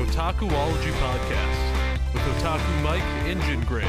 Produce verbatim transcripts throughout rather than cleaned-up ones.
Otakuology Podcast with Otaku Mike and Jin Graves.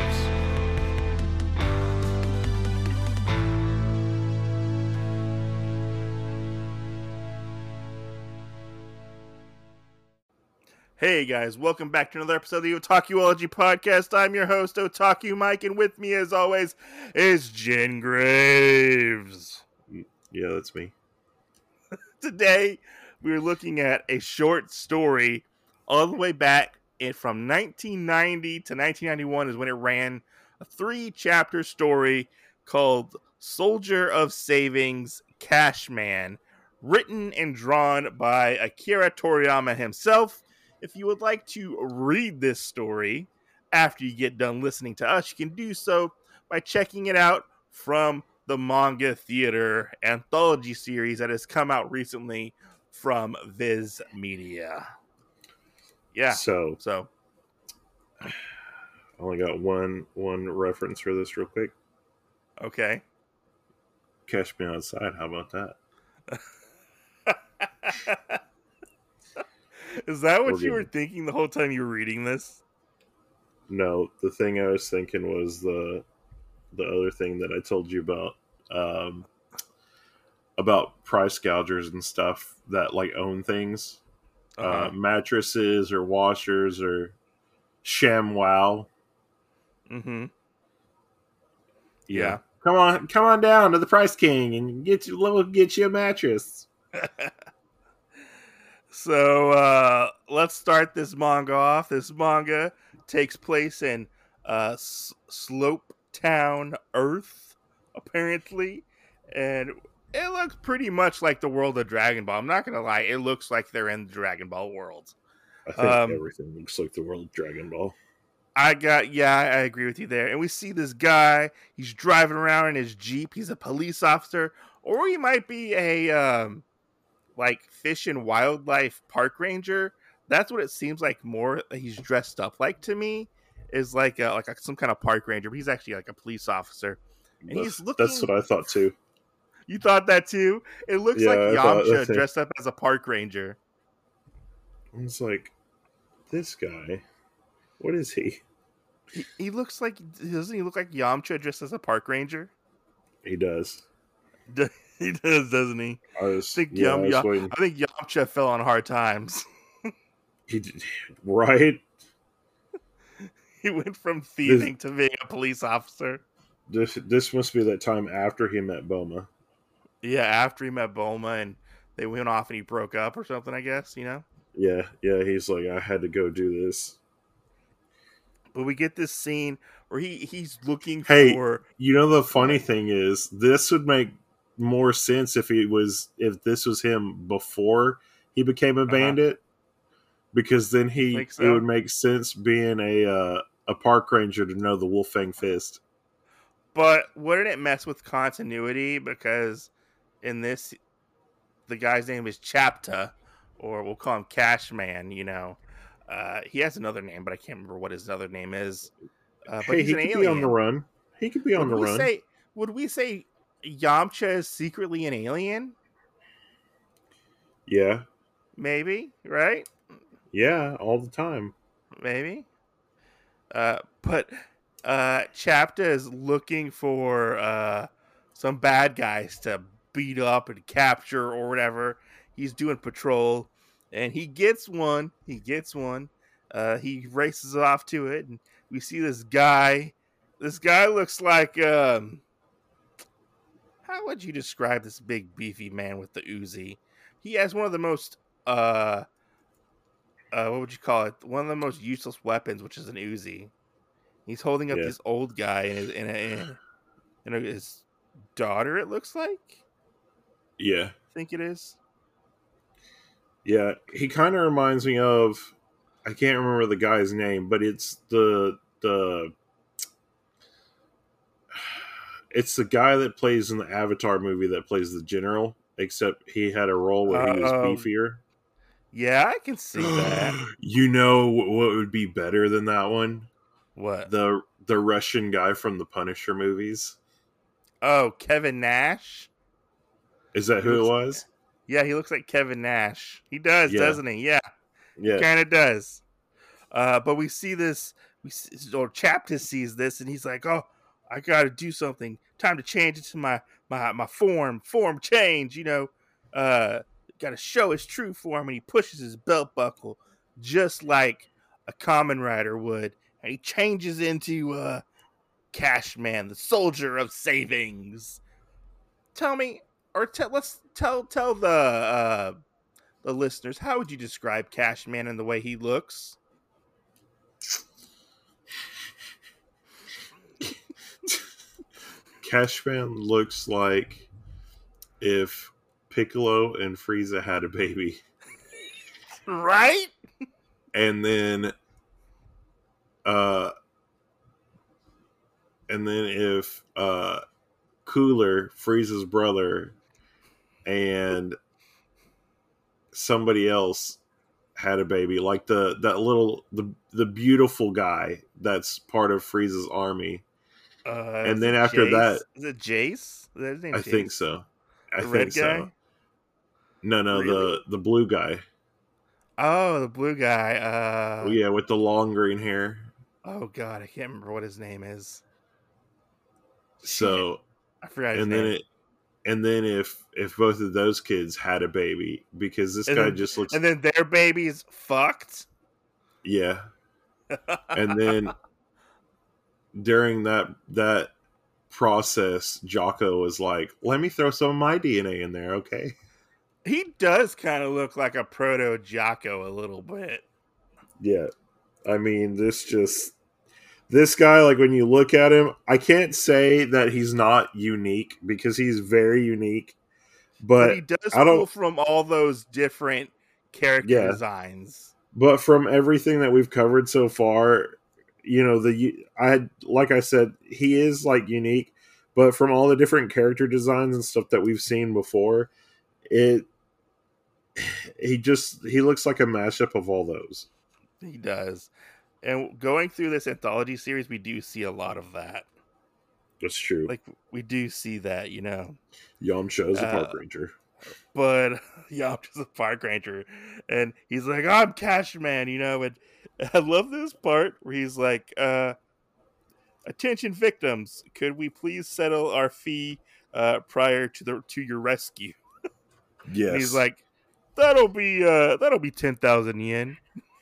Hey guys, welcome back to another episode of the Otakuology Podcast. I'm your host, Otaku Mike, and with me as always is Jin Graves. Yeah, that's me. Today, we're looking at a short story all the way back in, from nineteen ninety to nineteen ninety-one is when it ran, a three-chapter story called Soldier of Savings, Cashman, written and drawn by Akira Toriyama himself. If you would like to read this story after you get done listening to us, you can do so by checking it out from the Manga Theater anthology series that has come out recently from Viz Media. Yeah. So, So, I only got one one reference for this real quick. okay. Catch Me Outside. How about that? Is that what We're you were getting- thinking the whole time you were reading this? No, the thing I was thinking was the the other thing that I told you about, um, about price gougers and stuff that like own things, Uh-huh. uh, mattresses or washers or ShamWow. Mm-hmm. Yeah. Yeah. Come on, come on down to the Price King and get you, we'll get you a mattress. So uh, let's start this manga off. This manga takes place in uh, S- Slope Town, Earth, apparently, and it looks pretty much like the world of Dragon Ball. I'm not gonna lie, it looks like they're in the Dragon Ball world. I think Um, everything looks like the world of Dragon Ball. I got, yeah, I agree with you there. And we see this guy. He's driving around in his Jeep. He's a police officer, or he might be a um, like fish and wildlife park ranger. That's what it seems like more. He's dressed up like to me is like a, like a, some kind of park ranger, but he's actually like a police officer. And That's, he's looking. that's what I thought too. You thought that too? It looks Yeah, like I thought Yamcha that too. dressed up as a park ranger. I was like, this guy, what is he? He, he looks like doesn't he look like Yamcha dressed as a park ranger? He does. He does, doesn't he? I was, I think yeah, Yam, I was Yam, waiting. I think Yamcha fell on hard times. He did, right? He went from thieving to being a police officer. This this must be that time after he met Boma. Yeah, after he met Bulma and they went off and he broke up or something, I guess, you know? Yeah, yeah. He's like, I had to go do this. But we get this scene where he, he's looking Hey, for... You know, the funny thing is, this would make more sense if he was if this was him before he became a Uh-huh. bandit, because then he Think it so? would make sense being a uh, a park ranger to know the Wolfang Fist. But wouldn't it mess with continuity? Because in this, the guy's name is Chapta, or we'll call him Cashman, you know. Uh, he has another name, but I can't remember what his other name is. Uh, but Hey, he's he an could alien. be on the run. He could be on would the we run. Say, would we say Yamcha is secretly an alien? Yeah, Maybe, right? yeah, all the time. Maybe. Uh, but uh, Chapta is looking for uh, some bad guys to beat up and capture or whatever. He's doing patrol, and he gets one. He gets one. Uh, he races off to it, and we see this guy. This guy looks like... Um, how would you describe this big, beefy man with the Uzi? He has one of the most... Uh, uh, what would you call it? One of the most useless weapons, which is an Uzi. He's holding up Yeah. this old guy and his, and, and, and his daughter, it looks like. Yeah, I think it is. yeah. He kind of reminds me of, I can't remember the guy's name, but it's the the it's the guy that plays in the Avatar movie that plays the general, except he had a role where he was Um, beefier. Yeah, I can see that. You know what would be better than that one? What? The the Russian guy from the Punisher movies. Oh, Kevin Nash? Is that He who it looks- was? Yeah, he looks like Kevin Nash. He does, Yeah. doesn't he? Yeah, Yeah. kind of does. Uh, but we see this, we see, or Chapter sees this, and he's like, "Oh, I got to do something. Time to change into my my my form, form change. You know, uh, got to show his true form." And he pushes his belt buckle just like a common rider would, and he changes into uh, Cashman, the soldier of savings. Tell me, or tell let's tell tell the uh, the listeners, how would you describe Cashman and the way he looks? Cashman looks like if Piccolo and Frieza had a baby. Right? And then uh and then if uh Cooler, Frieza's brother, and somebody else had a baby, like the that little the the beautiful guy that's part of Frieza's army. Uh, And is then it after Jace? that, Is it Jace? Is that his name? I Jace? think so. I The think red so. guy? No, no, Really? the the blue guy. Oh, the blue guy. Uh, Yeah, with the long green hair. Oh god, I can't remember what his name is. Shit, So, I forgot his and name. then it, and then if if both of those kids had a baby, because this and guy then, just looks, and then their baby's fucked. yeah, and then during that that process, Jocko was like, "Let me throw some of my D N A in there, okay?" He does kind of look like a proto Jocko a little bit. Yeah, I mean, this just this guy, like when you look at him, I can't say that he's not unique because he's very unique, But but he does I pull don't. from all those different character Yeah, designs. but from everything that we've covered so far, you know, the I had like I said, he is like unique, but from all the different character designs and stuff that we've seen before, it he just he looks like a mashup of all those. He does. And going through this anthology series, we do see a lot of that. That's true. Like, we do see that, you know. Yamcha is a park Uh, ranger. But Yamcha's a park ranger. And he's like, I'm Cashman, you know. And I love this part where he's like, uh, attention victims, could we please settle our fee uh, prior to the to your rescue? Yes. And he's like, that'll be uh, that'll be ten thousand yen.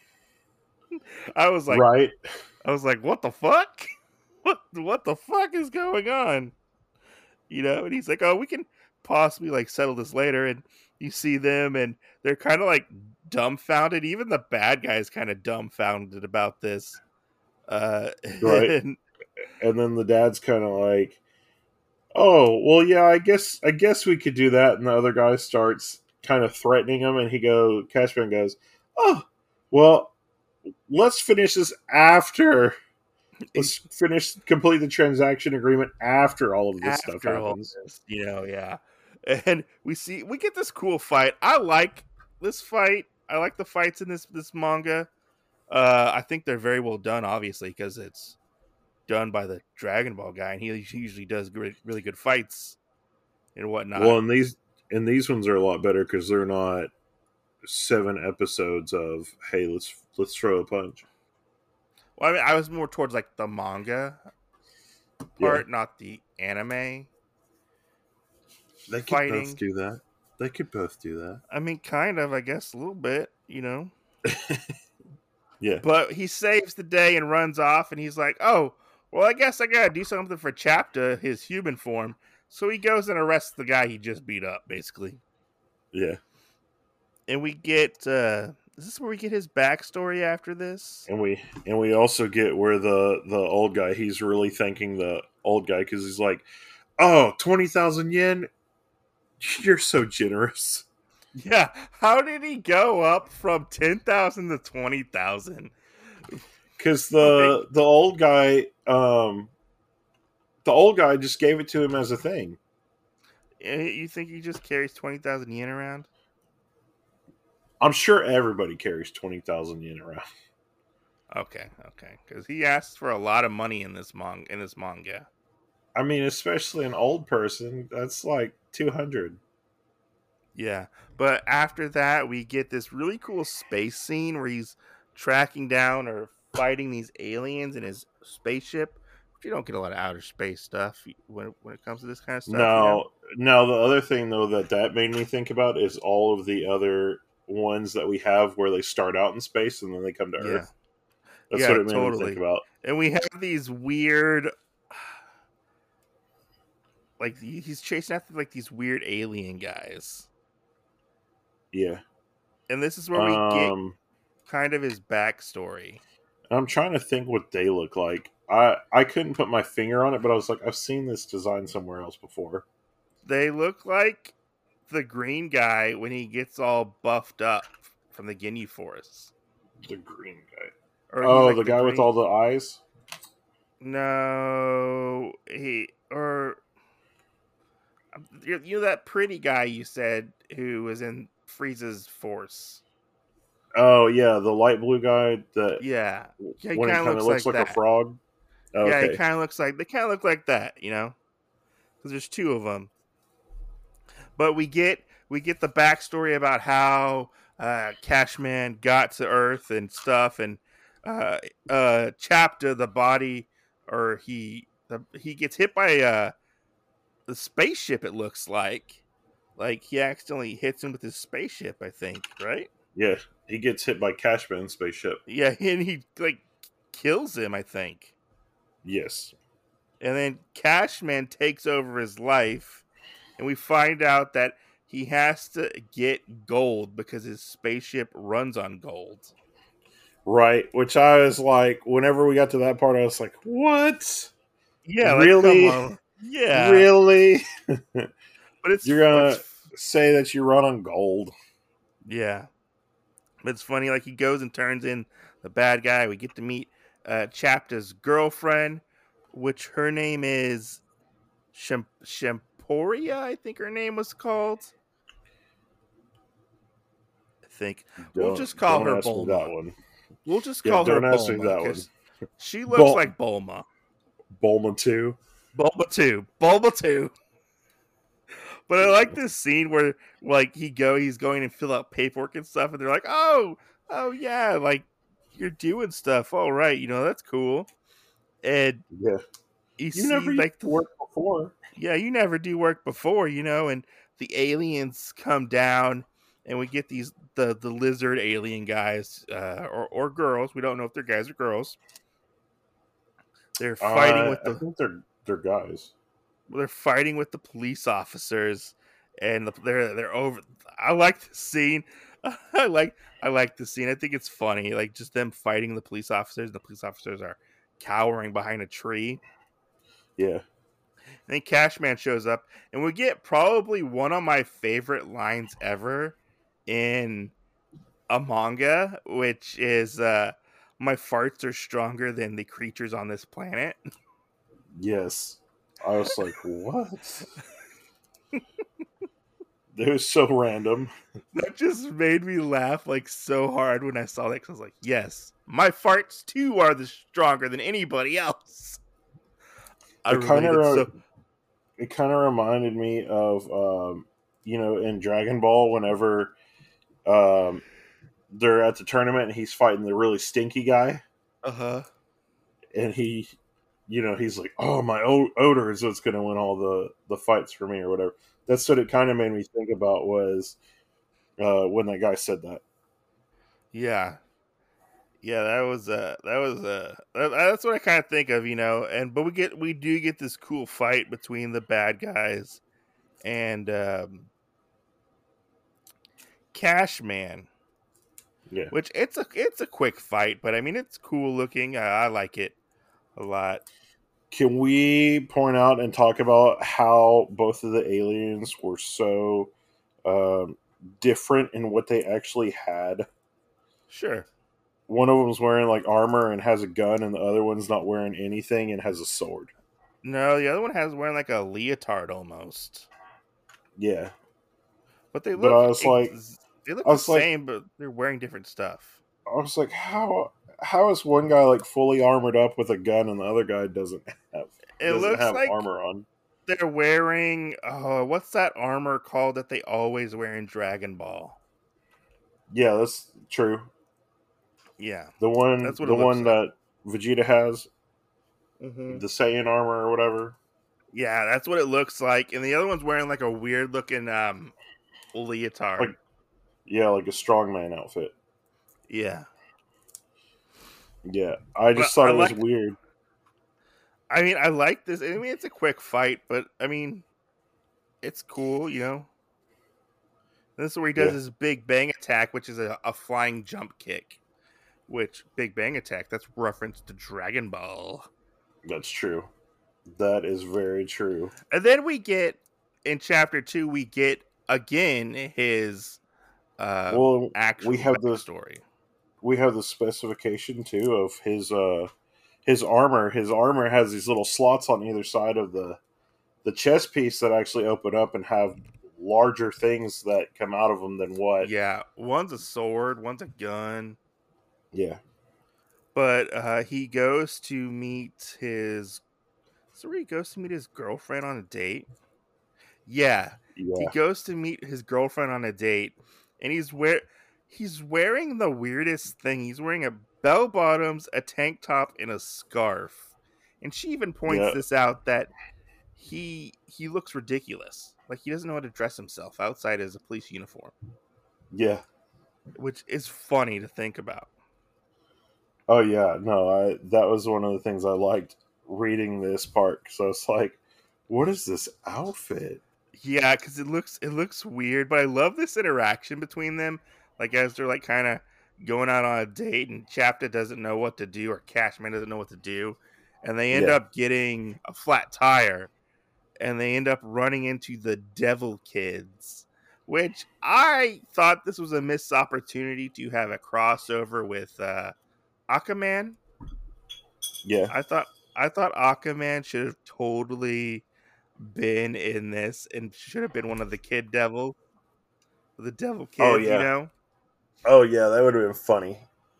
I was like, right. I was like, what the fuck? What what the fuck is going on? You know, and he's like, oh, we can possibly like settle this later. And you see them, and they're kind of like dumbfounded. Even the bad guy's kind of dumbfounded about this. Uh, Right. and, And then the dad's kind of like, "Oh, well, yeah, I guess I guess we could do that." And the other guy starts kind of threatening him, and he go, Cashman goes, "Oh, well, let's finish this after. Let's finish complete the transaction agreement after all of this after stuff all happens." this, you know, yeah. And we see we get this cool fight. I like this fight. I like the fights in this this manga. Uh, I think they're very well done, obviously, because it's done by the Dragon Ball guy, and he usually does really, really good fights and whatnot. Well, and these and these ones are a lot better because they're not seven episodes of hey, let's let's throw a punch. Well, I mean, I was more towards like the manga part, yeah. Not the anime. They could fighting. both do that. They could both do that. I mean, kind of, I guess, a little bit, you know. Yeah. But he saves the day and runs off, and he's like, "Oh, well, I guess I gotta do something for Chapter, his human form." So he goes and arrests the guy he just beat up, basically. Yeah. And we get uh is this where we get his backstory after this? And we and we also get where the the old guy, he's really thanking the old guy because he's like, "Oh, twenty thousand yen? You're so generous." Yeah, how did he go up from ten thousand to twenty thousand? Because the the old guy, um, the old guy just gave it to him as a thing. You think he just carries twenty thousand yen around? I'm sure everybody carries twenty thousand yen around. Okay, okay, because he asks for a lot of money in this manga. In this manga, I mean, especially an old person, that's like two hundred. Yeah, but after that, we get this really cool space scene where he's tracking down or fighting these aliens in his spaceship. You don't get a lot of outer space stuff when when it comes to this kind of stuff. You know? No, no. The other thing though that that made me think about is all of the other ones that we have where they start out in space and then they come to Yeah. Earth. That's Yeah, what it made totally. me think about. And we have these weird, like he's chasing after like these weird alien guys, Yeah. and this is where we get Um, kind of his backstory. I'm trying to think what they look like. I I couldn't put my finger on it, but I was like, I've seen this design somewhere else before. They look like the green guy when he gets all buffed up from the Ginyu Force. The green guy. Or he's Oh, like the guy with green- all the eyes. No, he or you you know that pretty guy you said who was in Frieza's force. Oh yeah, the light blue guy that Yeah, yeah he when he kind kind of of looks, looks like, like, that. a frog. Oh, Yeah, okay. he kind of looks like they kind of look like that, you know, because there's two of them. But we get we get the backstory about how uh, Cashman got to Earth and stuff, and uh, uh, Chapta, the body, or he the, he gets hit by uh, the spaceship. It looks like, like he accidentally hits him with his spaceship. I think, right? Yeah, he gets hit by Cashman's spaceship. Yeah, and he like kills him. I think. Yes. And then Cashman takes over his life, and we find out that he has to get gold because his spaceship runs on gold. Right, which I was like, whenever we got to that part, I was like, what? Yeah, Really? Like, come on. Yeah, Really? but it's You're gonna it's- say that you run on gold? yeah, but it's funny. Like he goes and turns in the bad guy. We get to meet uh, Chapta's girlfriend, which her name is Sham- Shamporia. I think her name was called. I think we'll Don't- just call don't her ask me Bulma. that one. We'll just Yeah, call her don't ask me Bulma that one. 'cause she looks Bul- like Bulma. Bulma two. Bulma two. Bulma two. But I like this scene where like he go he's going and fill out paperwork and stuff, and they're like, Oh, oh yeah, like you're doing stuff. All right, you know, that's cool. And Yeah, you, you see never used like to the, work before. yeah, you never do work before, you know, and the aliens come down and we get these the the lizard alien guys, uh, or or girls. We don't know if they're guys or girls. They're fighting Uh, with I the think they're they're guys. they're fighting with the police officers, and the, they're they're over. I like the scene. I like I like the scene. I think it's funny, like just them fighting the police officers. The police officers are cowering behind a tree. Yeah, And then Cashman shows up, and we get probably one of my favorite lines ever in a manga, which is uh, "My farts are stronger than the creatures on this planet." yes. I was like, what? It was so random. That just made me laugh like so hard when I saw that, because I was like, yes, my farts too are the stronger than anybody else. I It kind related of so it kind of reminded me of um, you know, in Dragon Ball whenever um, they're at the tournament and he's fighting the really stinky guy, uh-huh. and he, you know, he's like, "Oh, my o- odor is what's going to win all the the fights for me," or whatever. That's what it kind of made me think about was uh, when that guy said that. Yeah. Yeah, that was uh that was uh that, that's what I kind of think of, you know. And but we get we do get this cool fight between the bad guys and um Cashman, Yeah. which it's a it's a quick fight, but I mean it's cool looking. I, I like it a lot. Can we point out and talk about how both of the aliens were so um, different in what they actually had? Sure. One of them's wearing like armor and has a gun, and the other one's not wearing anything and has a sword. No, the other one has wearing like a leotard almost. Yeah, But they But look I was like- ex- they look I the was like- same, but they're wearing different stuff. I was like, how how is one guy like fully armored up with a gun and the other guy doesn't have It doesn't looks have like armor on? they're wearing uh what's that armor called that they always wear in Dragon Ball? Yeah, that's true. Yeah, The one, that's what the it looks one like. that Vegeta has, Mm-hmm. the Saiyan armor or whatever. Yeah, that's what it looks like. And the other one's wearing like a weird looking um Like, leotard. yeah, like a strongman outfit. Yeah. Yeah, I But just thought I it was like weird. I mean, I like this. I mean, it's a quick fight, but I mean, it's cool, you know. This is where he does Yeah, his Big Bang attack, which is a, a flying jump kick. Which Big Bang attack? That's reference to Dragon Ball. that's true. That is very true. And then we get in chapter two, we get again his uh Well, we actual have the backstory. we have the specification too of his uh his armor. His armor has these little slots on either side of the the chest piece that actually open up and have larger things that come out of them than what. Yeah, one's a sword, one's a gun. Yeah, But uh he goes to meet his so he goes to meet his girlfriend on a date. Yeah, he yeah, goes to meet his girlfriend on a date, and he's wear he's wearing the weirdest thing. He's wearing a bell bottoms, a tank top, and a scarf. And she even points yeah, this out that he he looks ridiculous. Like he doesn't know how to dress himself outside as a police uniform, yeah. which is funny to think about. Oh yeah, no, I that was one of the things I liked reading this part because I was like, "What is this outfit?" Yeah, because it looks it looks weird, but I love this interaction between them. Like as they're like kind of going out on a date, and Chapta doesn't know what to do, or Cashman doesn't know what to do, and they end Yeah, up getting a flat tire, and they end up running into the Devil Kids, which I thought this was a missed opportunity to have a crossover with uh, Aquaman. yeah. I thought I thought Aquaman should have totally been in this and should have been one of the kid devils, the devil Oh kids, you yeah, know. oh yeah. That would have been funny.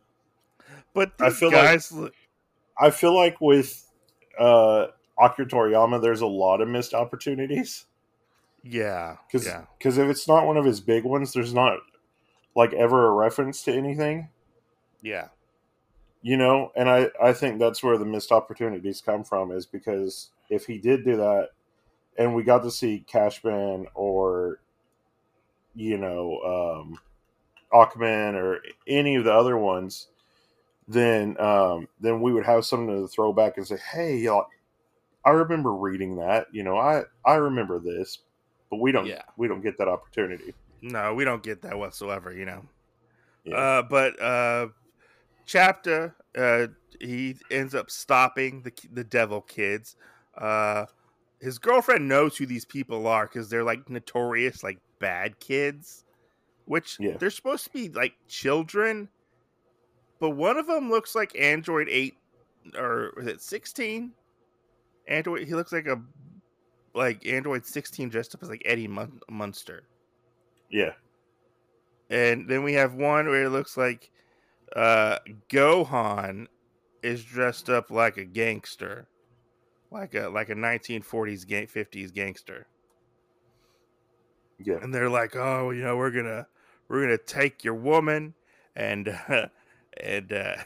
But I these feel like guys look, I feel like with uh, Akira Toriyama, there's a lot of missed opportunities yeah, because yeah, because if it's not one of his big ones, there's not like ever a reference to anything, yeah, you know. And I I think that's where the missed opportunities come from is because if he did do that, and we got to see Cashman or you know um, Aquaman or any of the other ones, then um, then we would have something to throw back and say, hey, y'all, I remember reading that. You know, I I remember this, but we don't yeah. we don't get that opportunity. No, we don't get that whatsoever, you know. Yeah, Uh, but uh, Chapta, uh, he ends up stopping the the devil kids. Uh, his girlfriend knows who these people are because they're like notorious, like bad kids, which yeah, they're supposed to be like children, but one of them looks like Android eight or is it sixteen? Android. He looks like a like Android sixteen dressed up as like Eddie Mun- Munster. yeah, And then we have one where it looks like uh, Gohan is dressed up like a gangster, like a like a nineteen forties gang, fifties gangster. yeah, And they're like, "Oh, you know, we're gonna we're gonna take your woman and uh, and uh,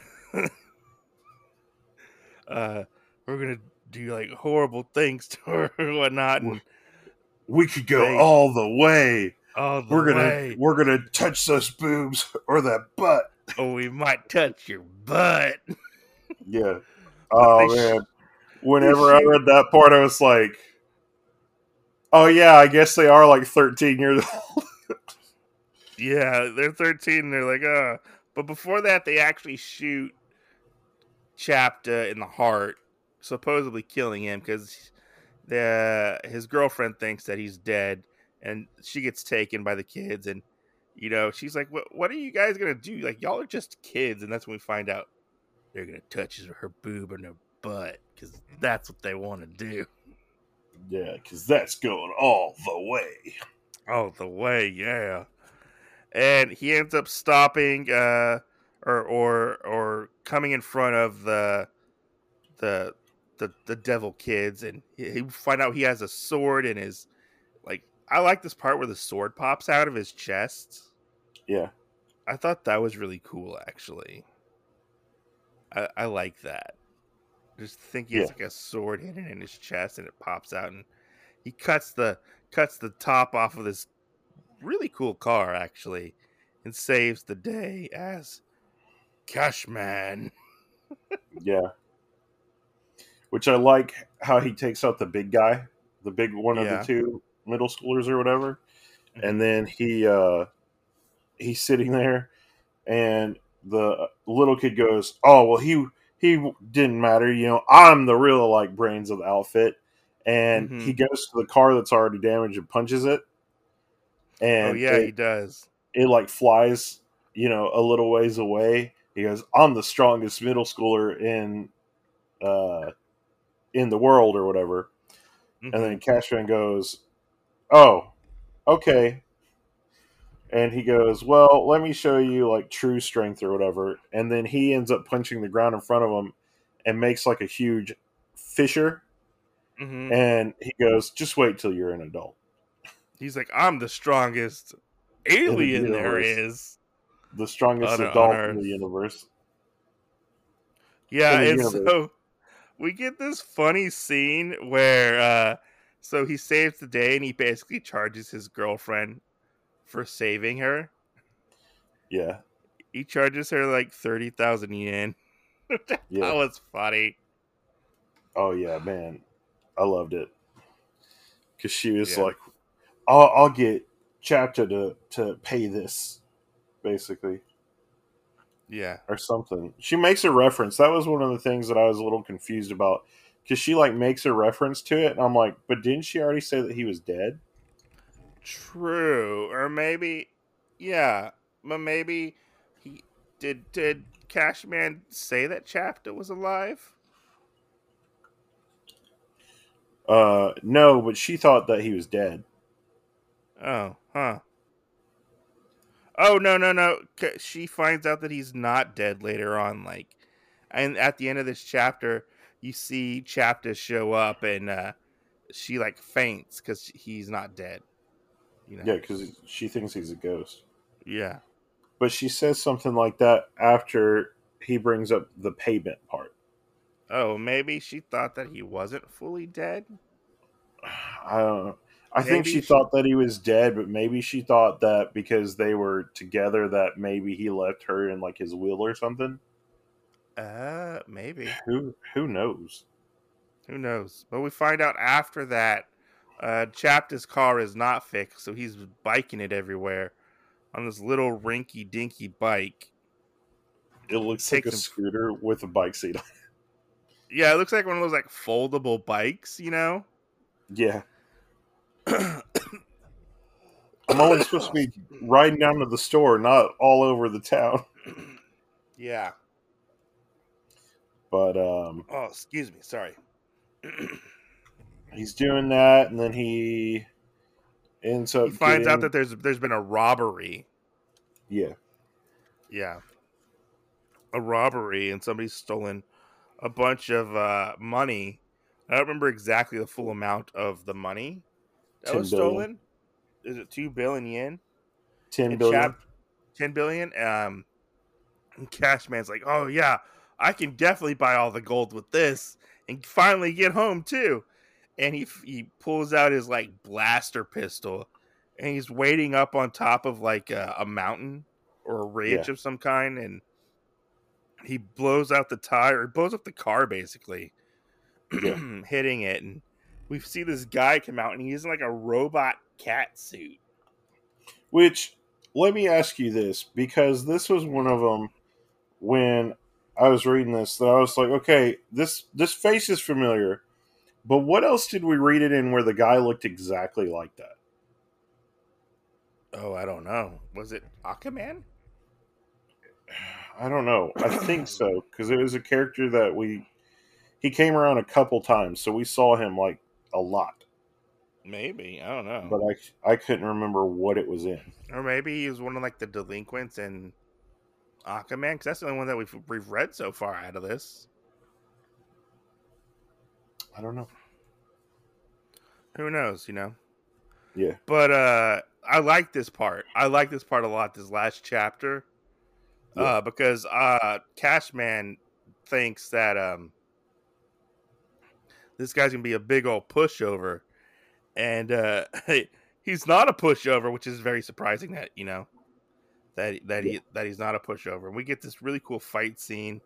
uh, we're gonna do like horrible things to her and whatnot." we, And we could go they all the way. all the We're gonna way. we're gonna touch those boobs or that butt. Oh, we might touch your butt. Yeah. But they Oh sh- man. they Whenever I shoot. read that part, I was like, "Oh yeah, I guess they are like thirteen years old." Yeah, they're thirteen. And they're like, uh. But before that, they actually shoot Chapta in the heart, supposedly killing him because the his girlfriend thinks that he's dead, and she gets taken by the kids, and you know she's like, "What? What are you guys gonna do? Like, y'all are just kids." And that's when we find out they're gonna touch her boob and her butt because that's what they want to do. Yeah, because that's going all the way. Oh, the way, yeah. And he ends up stopping, uh, or or or coming in front of the the the the devil kids, and he, he find out he has a sword in his like. I like this part where the sword pops out of his chest. Yeah. I thought that was really cool, actually. I, I like that. Just think he Yeah, has like a sword hidden in his chest, and it pops out, and he cuts the cuts the top off of this really cool car actually, and saves the day as Cashman. yeah. Which I like how he takes out the big guy, the big one of the Yeah. two middle schoolers or whatever, hmm and then he uh he's sitting there, and the little kid goes, "Oh well, he he didn't matter, you know. I'm the real like brains of the outfit." And hmm he goes to the car that's already damaged and punches it, Oh and yeah, he it does. it like flies, you know, a little ways away. He goes, "I'm the strongest middle schooler in uh in the world or whatever." And hmm then Cashman goes, "Oh, okay." And he goes, "Well, let me show you like true strength or whatever." And then he ends up punching the ground in front of him and makes like a huge fissure. hmm And he goes, "Just wait till you're an adult He's like, I'm the strongest in the alien there universe, is the strongest on on adult in the Earth. universe, in Yeah, the and universe." so we get this funny scene where uh so he saves the day and he basically charges his girlfriend for saving her. Yeah, He charges her like thirty thousand yen. That yeah. was funny. Oh yeah, man, I loved it because she was Yeah. like, "I'll, I'll get Chapter to to pay this," basically. Yeah. Or something. She makes a reference. That was one of the things that I was a little confused about because she like makes a reference to it, and I'm like, but didn't she already say that he was dead? True. Or maybe yeah. But maybe he did did Cashman say that Chapta was alive? Uh, no, but she thought that he was dead. Oh, huh. Oh no no no! C- She finds out that he's not dead later on. Like, and at the end of this chapter, you see Chapta show up, and uh, she like faints because he's not dead. You know? Yeah, because she thinks he's a ghost. Yeah. But she says something like that after he brings up the payment part. Oh, maybe she thought that he wasn't fully dead. I don't know. I think Maybe she she. thought that he was dead, but maybe she thought that because they were together, that maybe he left her in like his will or something. Uh, maybe. Who who knows? Who knows? But we find out after that, uh, Chapta's car is not fixed, so he's biking it everywhere on this little rinky dinky bike. It looks like a Takes him. scooter with a bike seat on. Yeah, it looks like one of those like foldable bikes, you know? Yeah. I'm only supposed to be riding down to the store, not all over the town. Yeah. But um, Oh, excuse me. Sorry. he's doing that, and then he ends He up finds out getting that there's there's been a robbery. yeah, Yeah, a robbery, and somebody's stolen a bunch of uh, money. I don't remember exactly the full amount of the money that ten was billion, stolen. Is it two billion yen? ten And billion. chap ten billion. Um, and Cashman's like, oh yeah, I can definitely buy all the gold with this, and finally get home too. And he he pulls out his like blaster pistol, and he's waiting up on top of like a, a mountain or a Yeah, ridge of some kind, and he blows out the tire, blows up the car basically, yeah. hitting it. And we see this guy come out, and he's in like a robot cat suit. Which let me ask you this, because this was one of them when I was reading this that I was like, okay, this this face is familiar, but what else did we read it in where the guy looked exactly like that? Oh, I don't know. Was it Aquaman? I don't know. I think so because it was a character that we he came around a couple times, so we saw him like a lot, Maybe, I don't know. but I I couldn't remember what it was in. Or maybe he was one of like the delinquents in Aquaman, because that's the only one that we've we've read so far out of this. I don't know. Who knows, you know? Yeah, But uh I like this part. I like this part a lot, this last chapter. yeah, Uh because uh Cashman thinks that um this guy's gonna be a big old pushover, and uh, he's not a pushover, which is very surprising that you know that that Yeah. he that he's not a pushover. And we get this really cool fight scene.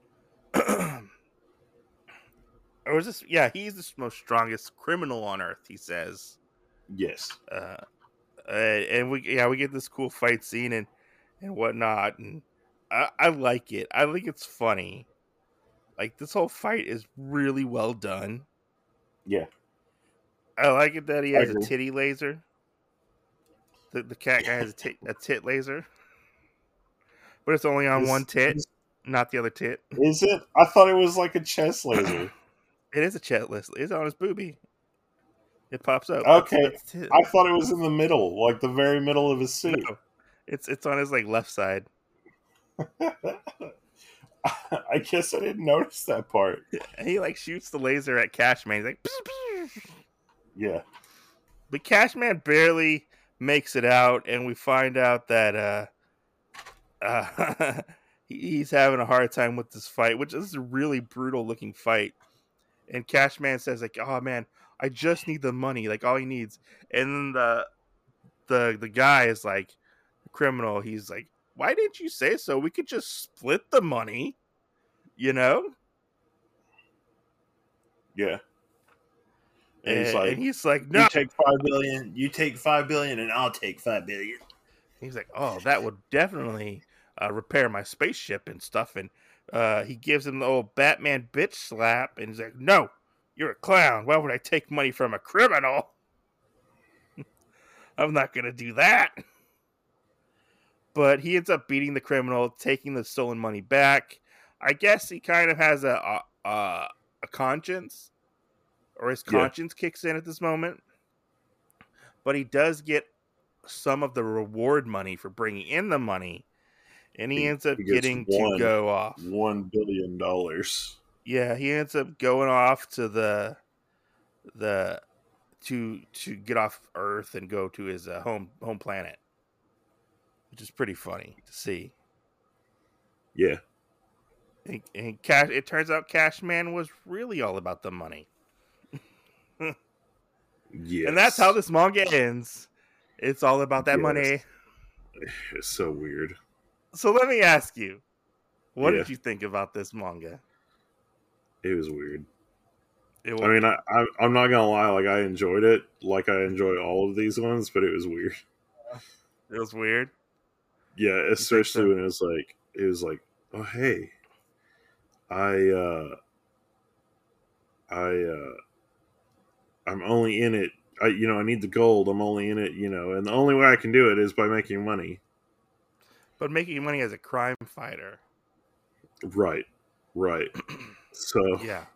Or is this? Yeah, he's the most strongest criminal on earth. He says, Yes. uh, uh, and we yeah we get this cool fight scene and and whatnot, and I, I like it. I think it's funny. Like this whole fight is really well done. Yeah. I like it that he I has a agree. titty laser. The the cat guy has a tit, a tit laser, but it's only on Is, one tit, is, not the other tit. is it? I thought it was like a chest laser. It is a chest laser. It's on his boobie. It pops up. Okay. That's, that's tit. I thought it was in the middle, like the very middle of his suit. No, it's it's on his like left side. I guess I didn't notice that part. And he like shoots the laser at Cashman. He's like, "Psh, psh." Yeah. But Cashman barely makes it out, and we find out that uh, uh, he's having a hard time with this fight, which is a really brutal looking fight. And Cashman says like, "Oh man, I just need the money. Like all he needs." And then the the the guy is like, the criminal. He's like, "Why didn't you say so? We could just split the money, you know." Yeah. And he's And, like, and he's like, "No." you take five billion, you take five billion, and I'll take five billion. He's like, "Oh, that would definitely uh, repair my spaceship and stuff." And uh, he gives him the old Batman bitch slap, and he's like, "No, you're a clown. Why would I take money from a criminal? I'm not gonna do that." But he ends up beating the criminal, taking the stolen money back. I guess he kind of has a a, a, a conscience, or his Yeah. conscience kicks in at this moment. But he does get some of the reward money for bringing in the money, and he, He- ends up he gets getting one. to go off. One billion dollars. Yeah, he ends up going off to the the to to get off Earth and go to his uh, home home planet, which is pretty funny to see. Yeah. And, and Cash, it turns out Cashman was really all about the money, Yes. and that's how this manga ends. It's all about that Yes. money. It's so weird. So let me ask you, what Yeah. did you think about this manga? It was weird. It I mean, I, I, I'm not gonna lie. Like, I enjoyed it. Like, I enjoy all of these ones, but it was weird. It was weird. Yeah, especially so? when it was like, it was like, oh hey, I, uh, I, uh, I'm only in it. I, you know, I need the gold. I'm only in it. You know, and the only way I can do it is by making money. But making money as a crime fighter. Right. Right. So Yeah.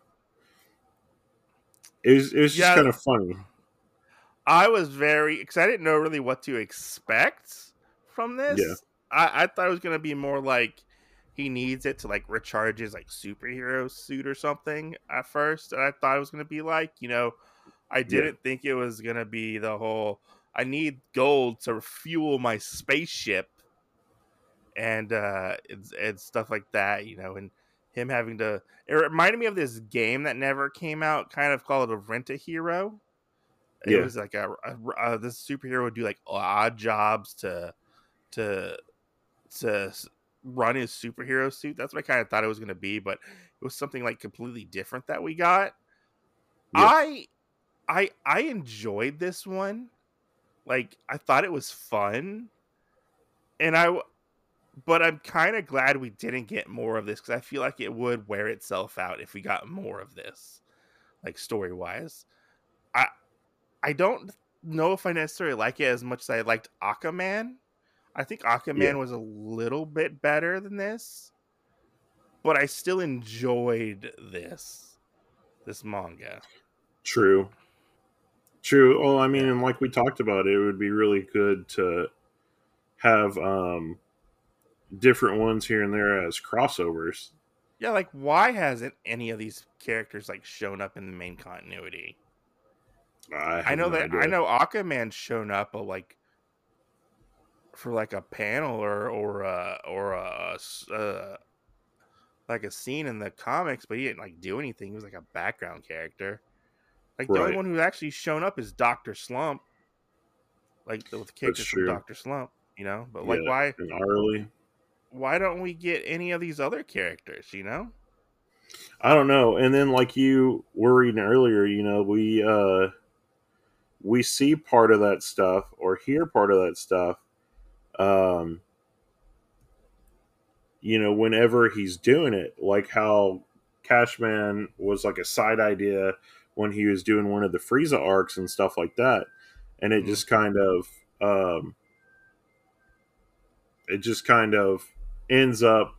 it was. It was just Yeah. kind of funny. I was very, because I didn't know really what to expect from this. Yeah. I, I thought it was going to be more like he needs it to like recharge his like superhero suit or something at first. And I thought it was going to be like, you know, I didn't think it was going to be the whole, I need gold to fuel my spaceship and, uh, and, and stuff like that, you know, and him having to, it reminded me of this game that never came out, kind of called a Rent a Hero. It Yeah. was like a, a, a this superhero would do like odd jobs to to to run his superhero suit. That's what I kind of thought it was going to be, but it was something like completely different that we got. Yeah. I I I enjoyed this one. Like I thought it was fun, and I but I'm kind of glad we didn't get more of this because I feel like it would wear itself out if we got more of this, like story wise. I. I don't know if I necessarily like it as much as I liked Aquaman. I think Aquaman Yeah. was a little bit better than this, but I still enjoyed this this manga. True. True. Well, I mean, Yeah. and like we talked about, it would be really good to have um, different ones here and there as crossovers. Yeah, like why hasn't any of these characters like shown up in the main continuity? I, have I know no that idea. I know Aquaman's shown up, but like for like a panel or or uh, or a uh, like a scene in the comics, but he didn't like do anything. He was like a background character. Like the only Right. one who's actually shown up is Doctor Slump, like the, the That's characters from true. Doctor Slump, you know. But like, Yeah. why And Arlie. why don't we get any of these other characters? You know? I don't know. And then like you were reading earlier, you know, we uh we see part of that stuff or hear part of that stuff. Um you know, whenever he's doing it, like how Cashman was like a side idea when he was doing one of the Frieza arcs and stuff like that. And it Mhm. just kind of um it just kind of ends up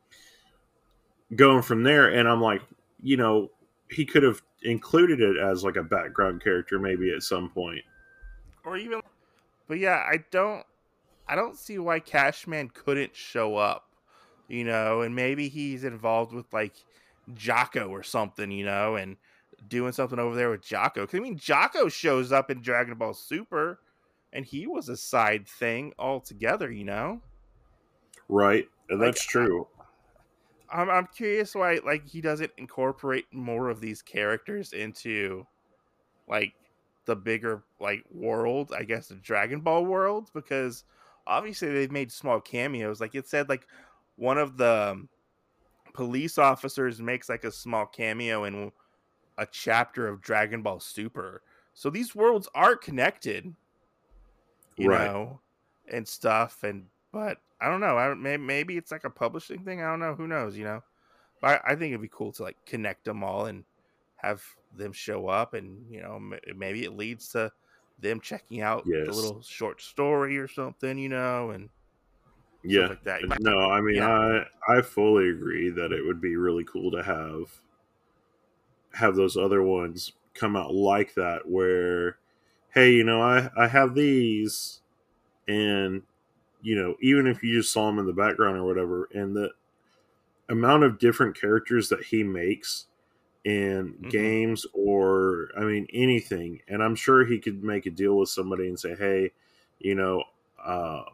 going from there. And I'm like, you know, he could have included it as like a background character maybe at some point. Or even, but yeah, I don't, I don't see why Cashman couldn't show up, you know, and maybe he's involved with like Jocko or something, you know, and doing something over there with Jocko. Because I mean, Jocko shows up in Dragon Ball Super, and he was a side thing altogether, you know. Right. And Like, that's true. I'm I'm curious why like he doesn't incorporate more of these characters into like the bigger like world, I guess the Dragon Ball world, because obviously they've made small cameos. Like it said like one of the um, police officers makes like a small cameo in a chapter of Dragon Ball Super. So these worlds are connected, you Right. know, and stuff and but I don't know. I don't, maybe, maybe it's like a publishing thing. I don't know. Who knows, you know? I, I think it'd be cool to like connect them all and have them show up, and you know, m- maybe it leads to them checking out the Yes. little short story or something, you know, and stuff Yeah. like that. No, I mean Yeah, I I fully agree that it would be really cool to have have those other ones come out like that where hey, you know, I I have these and you know, even if you just saw them in the background or whatever and the amount of different characters that he makes in hmm games or I mean anything and I'm sure he could make a deal with somebody and say hey you know uh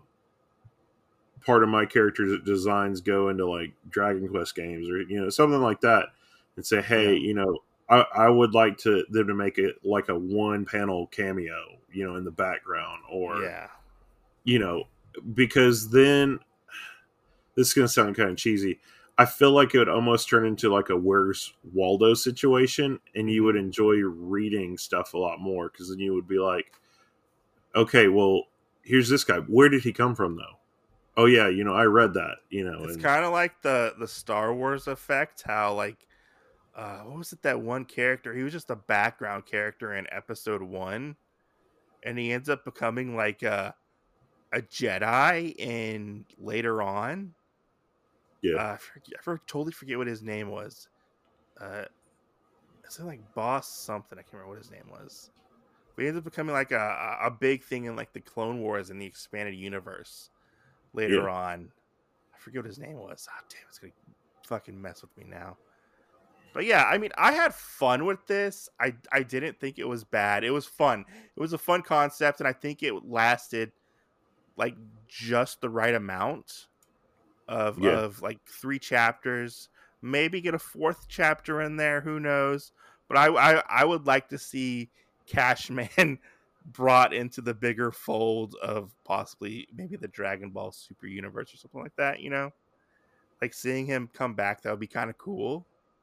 part of my character designs go into like Dragon Quest games or you know something like that and say hey yeah, you know I, I would like to them to make it like a one panel cameo you know in the background or yeah, you know because then this is going to sound kind of cheesy. I feel like it would almost turn into like a Where's Waldo situation, and you would hmm enjoy reading stuff a lot more because then you would be like, okay, well, here's this guy. Where did he come from, though? Oh yeah, you know, I read that, you know, It's and kind of like the the Star Wars effect. How like uh, what was it that one character? He was just a background character in Episode One, and he ends up becoming like a a Jedi, and later on. yeah, Uh, I, forget, I for- totally forget what his name was. Uh, is it like Boss something? I can't remember what his name was. But he ends up becoming like a, a big thing in like the Clone Wars and the expanded universe yeah, later on. I forget what his name was. Oh, damn, it's gonna fucking mess with me now. But yeah, I mean, I had fun with this. I I didn't think it was bad. It was fun. It was a fun concept, and I think it lasted like just the right amount of yeah, of like three chapters. Maybe get a fourth chapter in there. Who knows? But I I, I would like to see Cashman brought into the bigger fold of possibly maybe the Dragon Ball Super Universe or something like that. You know, like seeing him come back, that would be kind of cool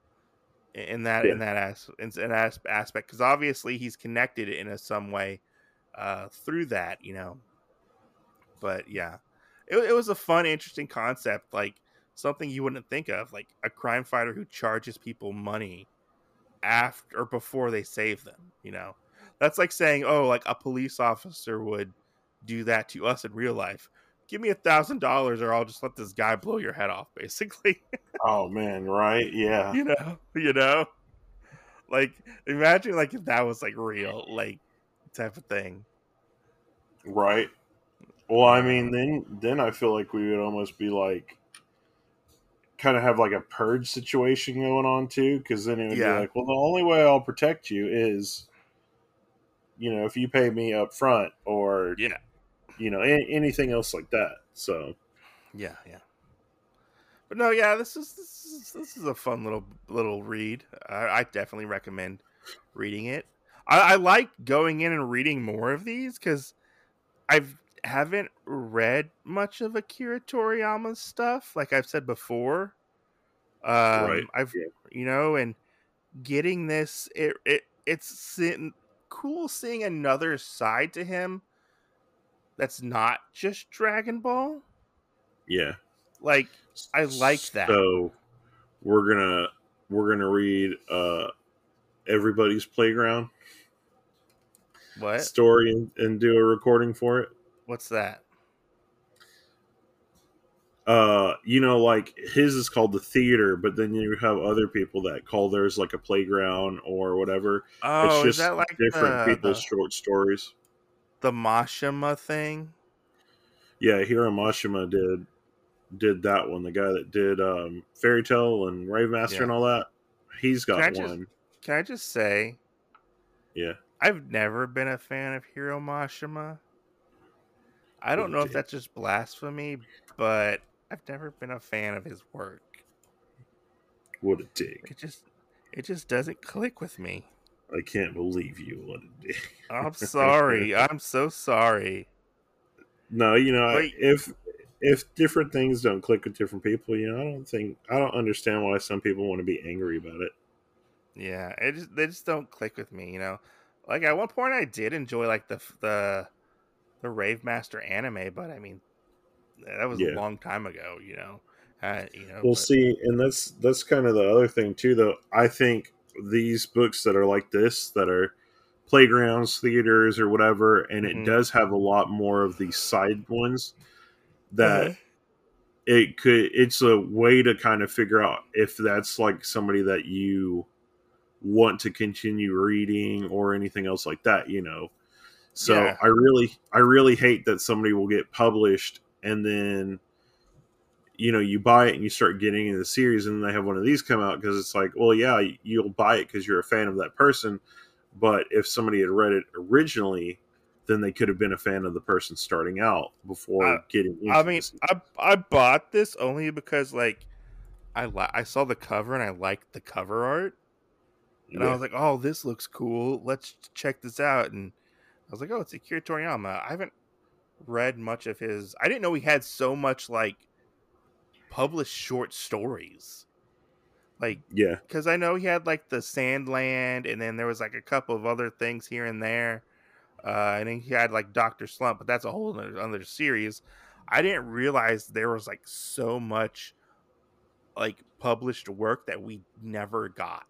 in that yeah, in that as in that aspect, because obviously he's connected in a some way uh through that. You know, but yeah, it, it was a fun, interesting concept, like something you wouldn't think of, like a crime fighter who charges people money after or before they save them. You know, that's like saying, oh, like a police officer would do that to us in real life. Give me a thousand dollars, or I'll just let this guy blow your head off. Basically, oh man, right, yeah, you know, you know, like imagine like if that was like real, like type of thing. right. Well, I Yeah, mean, then then I feel like we would almost be like kind of have like a purge situation going on too, because then it would be yeah, like, well, the only way I'll protect you is you know if you pay me up front or yeah, you know a- anything else like that. So yeah, yeah. But no, yeah, this is this is this is a fun little little read. I, I definitely recommend reading it. I, I like going in and reading more of these because I've haven't read much of Akira Toriyama's stuff. Like I've said before, Right. um, I've Yeah. you know, and getting this, it it it's sitting, cool seeing another side to him that's not just Dragon Ball. Yeah. Like I like that. So we're gonna we're gonna read uh Everybody's Playground What? story and, and do a recording for it. What's that? Uh, you know, like his is called the theater, but then you have other people that call theirs like a playground or whatever. It's Oh, is just that like different the people's the short stories. the Mashima thing? Yeah, Hiro Mashima did did that one. The guy that did um, Fairy Tale and Rave Master Yeah. and all that. He's Can I got just one. can I just say Yeah. I've never been a fan of Hiro Mashima. I What don't a know if dick. that's just blasphemy, but I've never been a fan of his work. What a dick. It just it just doesn't click with me. I can't believe you. What a dick. I'm sorry. I'm so sorry. No, you know, But if if different things don't click with different people, you know, I don't think I don't understand why some people want to be angry about it. yeah, it just they just don't click with me, you know. Like at one point I did enjoy like the the the Rave Master anime, but I mean that was a Yeah. long time ago, you know. Uh, you know, We'll but see, and that's that's kind of the other thing too. Though I think these books that are like this, that are playgrounds, theaters, or whatever, and it mhm. does have a lot more of these side ones Uh-huh. that it could. It's a way to kind of figure out if that's like somebody that you want to continue reading or anything else like that. You know, so Yeah. I really, I really hate that somebody will get published and then you know you buy it and you start getting into the series and then they have one of these come out because it's like, well, yeah, you'll buy it because you're a fan of that person, but if somebody had read it originally, then they could have been a fan of the person starting out I before getting I into mean, this. I I bought this only because like I li- I saw the cover and I liked the cover art and I Yeah, was like, "Oh, this looks cool. Let's check this out." And I was like, "Oh, it's Akira Toriyama." I haven't read much of his. I didn't know he had so much like published short stories. Like yeah, cuz I know he had like the Sandland and then there was like a couple of other things here and there. Uh, and then he had like Doctor Slump, but that's a whole other, other series. I didn't realize there was like so much like published work that we never got,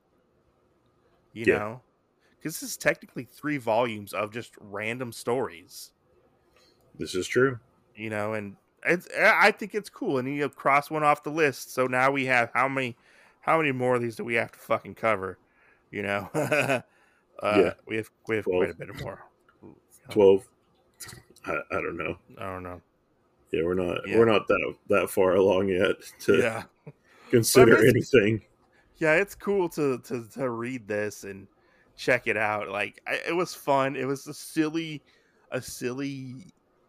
you yeah. know? Because this is technically three volumes of just random stories, This is true. you know, and it's, I think it's cool. And you cross one off the list, so now we have how many, how many more of these do we have to fucking cover? You know, uh, Yeah, we have we have quite twelve, a bit more. You know, twelve. I, I don't know. I don't know. Yeah, we're not Yeah, we're not that that far along yet to yeah. But I mean, consider it's anything. yeah, it's cool to to to read this and check it out. Like I, it was fun. It was a silly, a silly,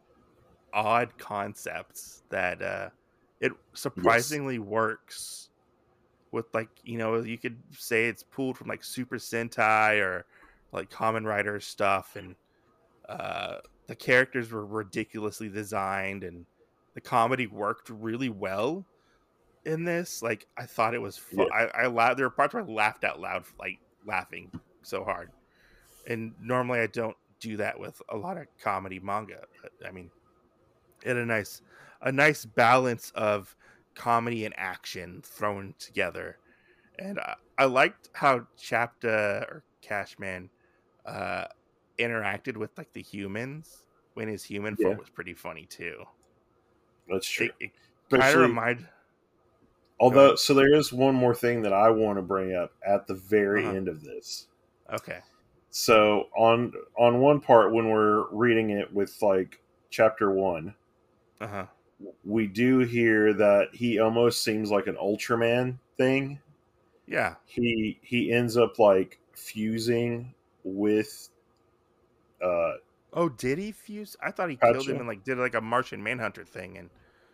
odd concept that uh, it Yes. surprisingly works with like you know you could say it's pulled from like Super Sentai or like Common Rider stuff, and uh, the characters were ridiculously designed and the comedy worked really well in this. Like I thought it was fun. Yeah. I, I laughed. There were parts where I laughed out loud, like laughing so hard. And normally I don't do that with a lot of comedy manga, but I mean, it had a nice, a nice balance of comedy and action thrown together. And I, I liked how Chapta or Cashman uh, interacted with like the humans when his human Yeah, form was pretty funny too. that's true. It, it kind of Especially reminded. Go although ahead. so there is one more thing that I want to bring up at the Uh very huh. end of this. Okay. So on on one part when we're reading it with like chapter one, Uh huh. we do hear that he almost seems like an Ultraman thing. Yeah. He he ends up like fusing with uh Oh, did he fuse? I thought he killed him Pacha. and like did like a Martian Manhunter thing, and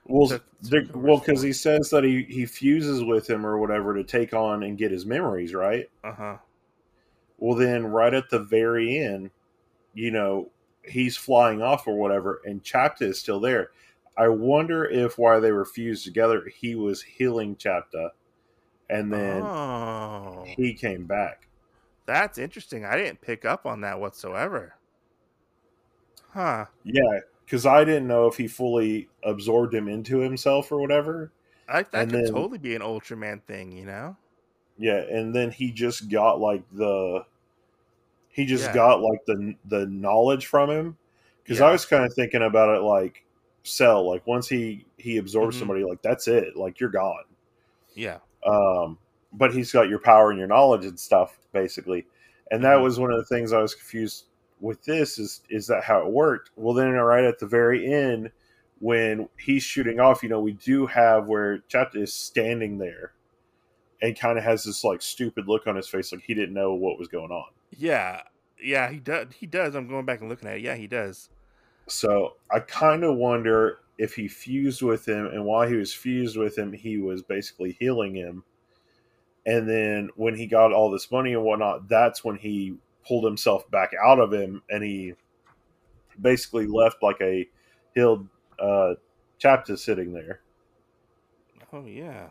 Well, took, the, took over well, his because form. he says that he he fuses with him or whatever to take on and get his memories, right? Uh huh. Well, then right at the very end, you know, he's flying off or whatever, and Chapta is still there. I wonder if while they were fused together, he was healing Chapta, and then Oh, he came back. that's interesting. I didn't pick up on that whatsoever. Huh. Yeah, because I didn't know if he fully absorbed him into himself or whatever, I, that and could then totally be an Ultraman thing, you know? yeah, and then he just got like the he just Yeah. got like the the knowledge from him. Because I Yeah. was kind of thinking about it like Cell, like once he he absorbs Hmm. somebody, like that's it, like you're gone. Yeah. Um, but he's got your power and your knowledge and stuff basically, and that Hmm. was one of the things I was confused with. This is is that how it worked? Well, then right at the very end, when he's shooting off, you know, we do have where Chapta is standing there and kind of has this like stupid look on his face, like he didn't know what was going on. Yeah. Yeah, he does. He does. I'm going back and looking at it. Yeah, he does. So I kind of wonder if he fused with him, and while he was fused with him, he was basically healing him. And then when he got all this money and whatnot, that's when he pulled himself back out of him, and he basically left like a healed uh, Chapta sitting there. Oh, yeah.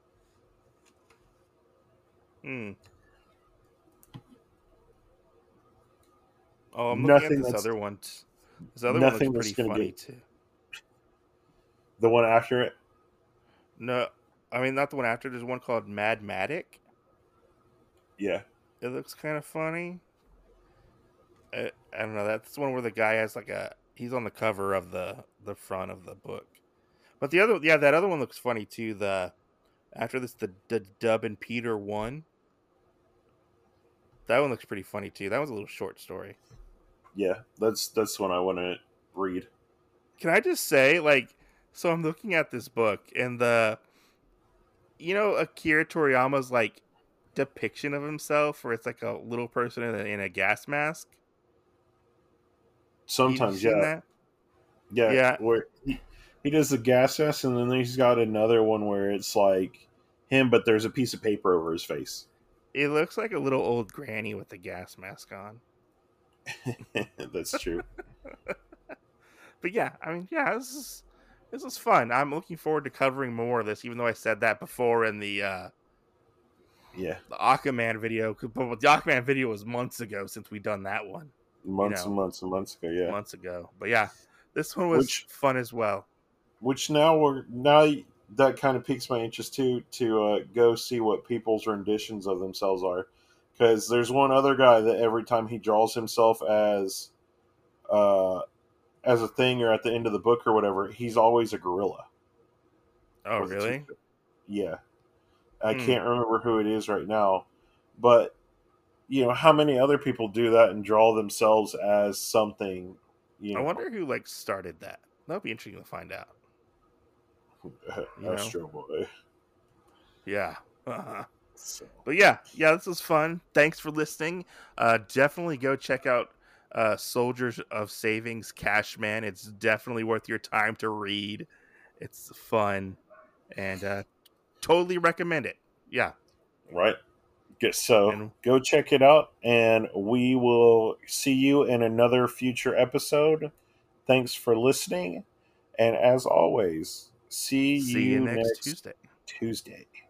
Hmm. Oh, I'm looking at Nothing this that's other one. t- This other one looks nothing that's pretty going to funny get too. the one after it. No, I mean not the one after. There's one called Madmatic. Yeah, It looks kind of funny. I, I don't know. That's the one where the guy has like a. He's on the cover of the the front of the book. But the other, yeah, that other one looks funny too. The after this, the the Dub and Peter one. That one looks pretty funny too. That was a little short story. yeah, that's that's the one I want to read. Can I just say, like, so I'm looking at this book and the, you know, Akira Toriyama's like depiction of himself, where it's like a little person in a, in a gas mask. You, you Sometimes, seen yeah, that? yeah, Yeah, where he, he does the gas test, and then he's got another one where it's like him, but there's a piece of paper over his face. it looks like a little old granny with a gas mask on. That's true. But yeah, I mean, yeah, this is this is fun. I'm looking forward to covering more of this, even though I said that before in the uh, Yeah, the Aquaman video. But the Aquaman video was months ago since we done that one. You months know, and months and months ago. Yeah, months ago. But yeah, this one was which fun as well. which now we're now that kind of piques my interest too to uh, go see what people's renditions of themselves are, because there's one other guy that every time he draws himself as uh as a thing or at the end of the book or whatever, he's always a gorilla Oh, with a really? tooth. Yeah, I Hmm. can't remember who it is right now, but you know how many other people do that and draw themselves as something. You I know, wonder who like started that. That'll be interesting to find out. You know? Astro Boy. Yeah. Uh-huh. So, But yeah, yeah, this was fun. Thanks for listening. Uh, definitely go check out uh, Soldiers of Savings Cashman. It's definitely worth your time to read. It's fun and uh, totally recommend it. Yeah. right. Good. So And go check it out, and we will see you in another future episode. Thanks for listening, and as always, see see you you next next Tuesday. Tuesday.